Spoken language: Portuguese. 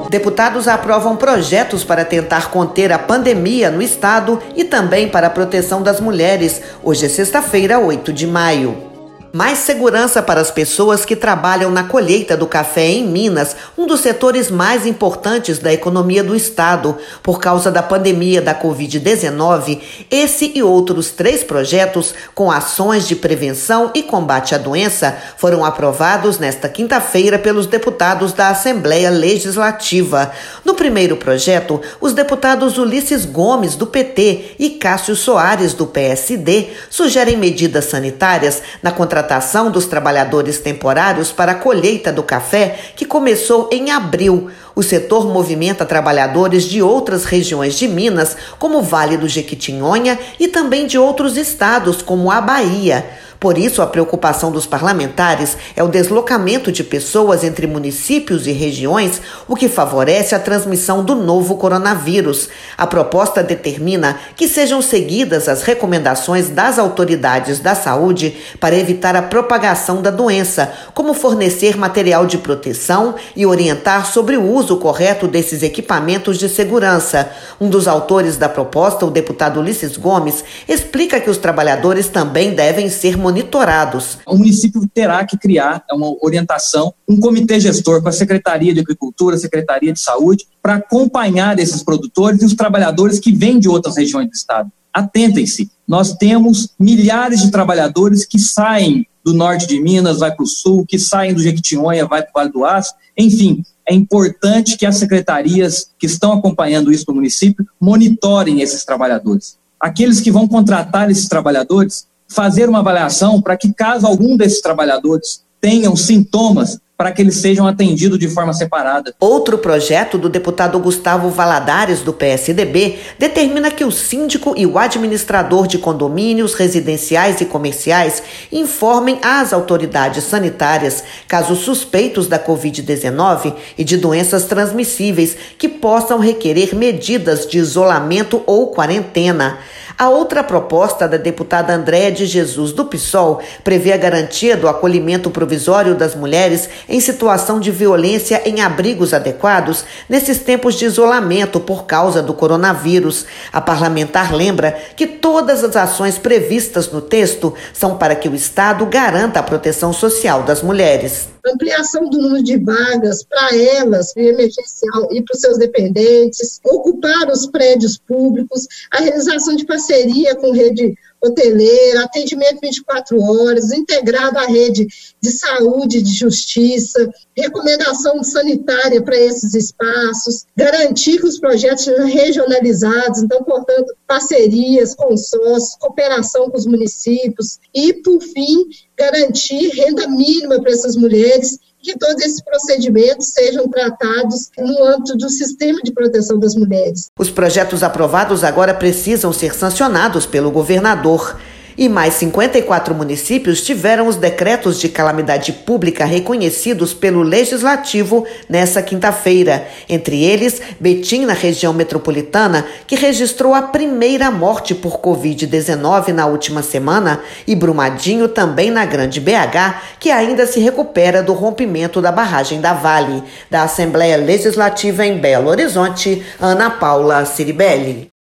Deputados aprovam projetos para tentar conter a pandemia no estado e também para a proteção das mulheres. Hoje é sexta-feira, 8 de maio. Mais segurança para as pessoas que trabalham na colheita do café em Minas, um dos setores mais importantes da economia do estado. Por causa da pandemia da Covid-19, esse e outros 3 projetos com ações de prevenção e combate à doença foram aprovados nesta quinta-feira pelos deputados da Assembleia Legislativa. No primeiro projeto, os deputados Ulisses Gomes, do PT, e Cássio Soares, do PSD, sugerem medidas sanitárias na contratação dos trabalhadores temporários para a colheita do café, que começou em abril. O setor movimenta trabalhadores de outras regiões de Minas, como o Vale do Jequitinhonha, e também de outros estados, como a Bahia. Por isso, a preocupação dos parlamentares é o deslocamento de pessoas entre municípios e regiões, o que favorece a transmissão do novo coronavírus. A proposta determina que sejam seguidas as recomendações das autoridades da saúde para evitar a propagação da doença, como fornecer material de proteção e orientar sobre o uso correto desses equipamentos de segurança. Um dos autores da proposta, o deputado Ulisses Gomes, explica que os trabalhadores também devem ser monitorados. O município terá que criar uma orientação, um comitê gestor com a Secretaria de Agricultura, a Secretaria de Saúde, para acompanhar esses produtores e os trabalhadores que vêm de outras regiões do estado. Atentem-se, nós temos milhares de trabalhadores que saem do norte de Minas, vai para o sul, que saem do Jequitinhonha, vai para o Vale do Aço, enfim. É importante que as secretarias que estão acompanhando isso no município monitorem esses trabalhadores. Aqueles que vão contratar esses trabalhadores, fazer uma avaliação para que, caso algum desses trabalhadores tenham sintomas, para que eles sejam atendidos de forma separada. Outro projeto do deputado Gustavo Valadares, do PSDB, determina que o síndico e o administrador de condomínios residenciais e comerciais informem às autoridades sanitárias casos suspeitos da Covid-19 e de doenças transmissíveis que possam requerer medidas de isolamento ou quarentena. A outra proposta da deputada Andréa de Jesus, do PSOL, prevê a garantia do acolhimento provisório das mulheres em situação de violência em abrigos adequados nesses tempos de isolamento por causa do coronavírus. A parlamentar lembra que todas as ações previstas no texto são para que o Estado garanta a proteção social das mulheres. Ampliação do número de vagas para elas, emergencial, e para os seus dependentes, ocupar os prédios públicos, a realização de parceria com rede hoteleira, atendimento 24 horas, integrado à rede de saúde e de justiça, recomendação sanitária para esses espaços, garantir que os projetos sejam regionalizados, então, portanto, parcerias, consórcios, cooperação com os municípios e, por fim, garantir renda mínima para essas mulheres, que todos esses procedimentos sejam tratados no âmbito do sistema de proteção das mulheres. Os projetos aprovados agora precisam ser sancionados pelo governador. E mais 54 municípios tiveram os decretos de calamidade pública reconhecidos pelo Legislativo nessa quinta-feira. Entre eles, Betim, na região metropolitana, que registrou a primeira morte por Covid-19 na última semana, e Brumadinho, também na Grande BH, que ainda se recupera do rompimento da barragem da Vale. Da Assembleia Legislativa em Belo Horizonte, Ana Paula Ciribelli.